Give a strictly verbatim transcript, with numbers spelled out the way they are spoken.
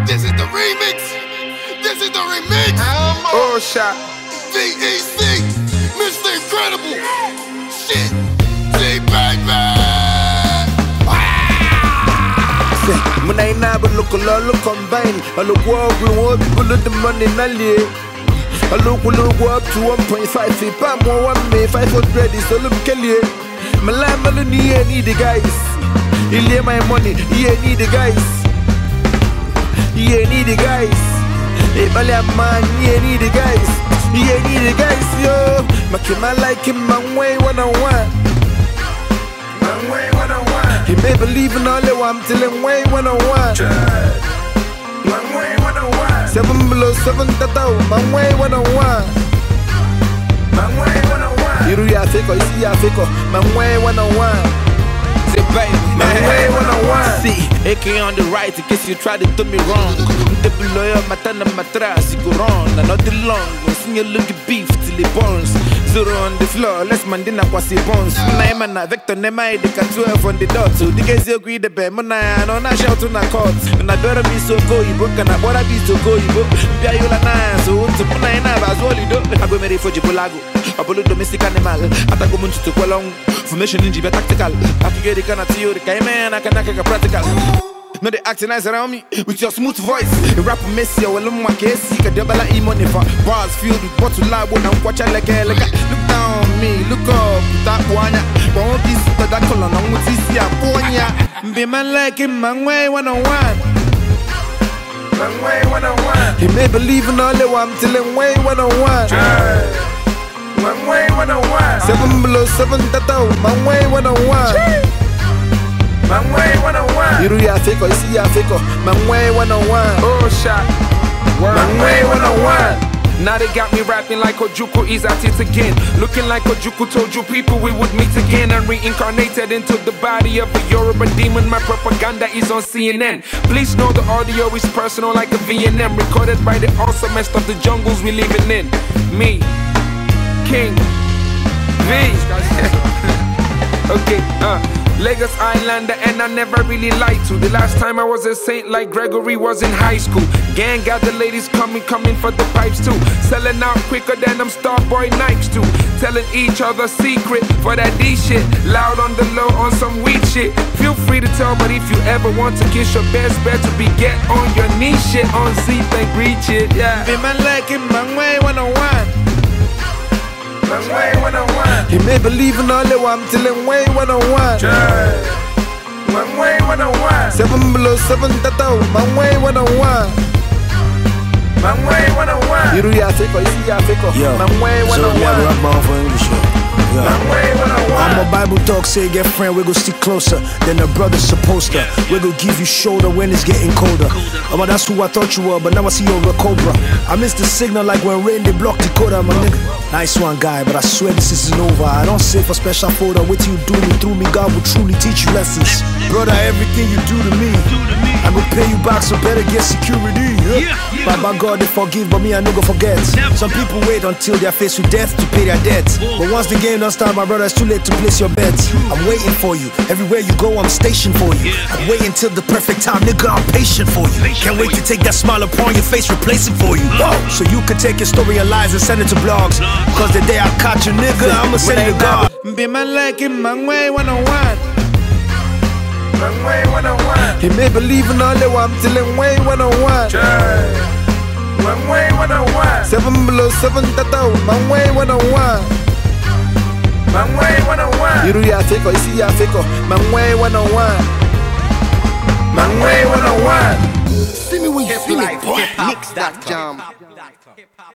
This is the remix. This is the remix. Oh, shot. V E C, Mister Incredible. Shit. G baby. When I never look a lot, look combine. I look what we want, people look the money in a year. I look, we look up to one point five feet, but more one me, five foot ready, so look kill you. My life, I don't need the guys. He lay my money, he need the guys. He need the guys. If I let man, he need the guys. He need the guys, yo. Make him like him, man, way one on one. Man, way one on one. He may believe in all the one till him way one on one. Man, way one on one. Seven below seven tatao, man, way one on one. Man, way one on one. You really fake or you see a fake, man, way one on one. Say, baby, man, way one on one. See, A K on the right in case you try to do me wrong. The below matana matras, you go wrong. Another long, when see you look at beef till it burns. Zero on the floor, let's mandina kwasi bones. Naima na vector nema de ka twelve on the dot. So the guys you agree the be mona no na shout on a court. Na better be so go you book and I bora be so go you book. Bia you la na so to puna ina bazoli do. I go marry for Jibolago. Apollo domestic animal. Atago munchu to kwalong. Formation in Jibe tactical. Akige de kana theory kai man akanaka practical. No, they acting nice around me with your smooth voice. You rap messy, or well, my case, you can double like money for bars filled with bottle live when I'm watching like a like look down on me, look up, that one. Won't be super that color, no, what's this here, Ponya? Be man like him, man, way one on one. Man, way one on one. He may believe in all the one till him way one on one. Man, way one on one. Seven below seven, tatao, man, way one on one. Man, way one on one. You really a fake or you see a fake, man, way one on one. Oh, shot. Man, way one on one. Now they got me rapping like Ojuku is at it again. Looking like Ojuku told you people we would meet again. And reincarnated into the body of a Yoruba demon. My propaganda is on C N N. Please know the audio is personal like a V N M. Recorded by the awesomest of the jungles we living in. Me, King V. Okay, uh Lagos Islander, and I never really lied to. The last time I was a saint like Gregory was in high school. Gang got the ladies coming, coming for the pipes too. Selling out quicker than them Starboy Nikes too. Telling each other secret for that D shit. Loud on the low on some weed shit. Feel free to tell, but if you ever want to kiss your best bet to be get on your knee shit on Z and reach it, yeah. Be man like him, man, way one on one. Man, way one on one. He may believe in all the one till him way one on one. Man, way one on one. Seven below seven tatao, man, way one on one. Man, way one on one. You really a fake or you see a fake, man, way one on one. Yeah. I'm a Bible talk, say get friend, we go stick closer than a brother supposed to. We go give you shoulder when it's getting colder. Oh, but that's who I thought you were, but now I see you're a cobra. I miss the signal like when rain they block Dakota, my nigga. Nice one, guy, but I swear this isn't over. I don't say for special photo, wait till you do me through me. God will truly teach you lessons. Brother, everything you do to me, I go pay you back, so better get security. Yeah. But by God they forgive, but me I never forget. Some people wait until they're faced with death to pay their debts. But once the game don't start, my brother, it's too late to place your bets. I'm waiting for you. Everywhere you go, I'm stationed for you. I'm waiting till the perfect time, nigga, I'm patient for you. Can't wait to take that smile upon your face, replace it for you. Whoa. So you can take your story of lies and send it to blogs. Cause the day I catch you, nigga, I'ma send it to God. Be man like him, man, way one on one. Man, way one on one. He may believe in all the one till him way one on one. Man, way one on one. Seven below seven tatao, man, way one on one. Man, way one on one. You really a fake or you see a fake, man, way one on one. Man, way one on one. See me when you feel it, boy. Mix that jam.